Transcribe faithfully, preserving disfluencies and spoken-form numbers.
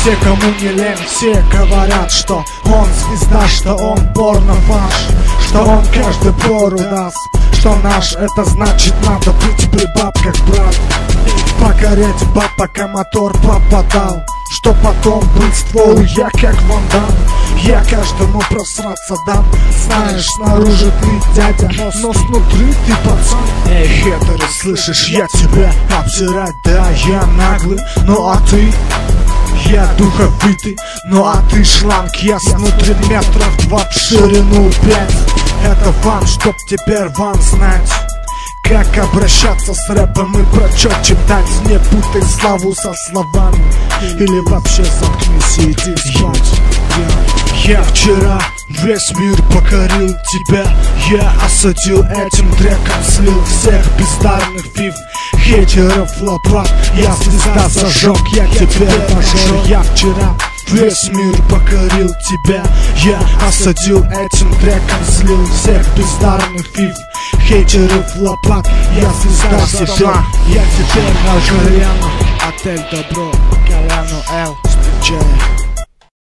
Все, кому не лень, все говорят, что он звезда, что он порно-фаш, что он каждый пору даст, что наш, это значит надо быть при бабках, брат. Покорять баб, пока мотор попадал, что потом был ствол, я как вандал. Я каждому просраться дам. Знаешь, снаружи ты дядя, но снутри ты пацан. Эй, хейтеры, слышишь, я тебя обсирать, да, я наглый, ну а ты? Я духовитый, ну а ты шланг. Я снутри метров два в ширину пять. Это вам, чтоб теперь вам знать, как обращаться с рэпом и про чё читать. Не путай славу со словами, или вообще заткнись и иди спать. Я, я вчера весь мир покорил тебя. Я осадил этим треком, слил всех бездарных фиф, хейтеров лопат. Я звезда зажег, я теперь мажор. Я вчера весь мир покорил тебя. Я осадил этим треком, слил всех бездарных фиф, хейтеров лопат. Я звезда зажег, я теперь мажор. Отель Добро, Кальяно Эл, встречай.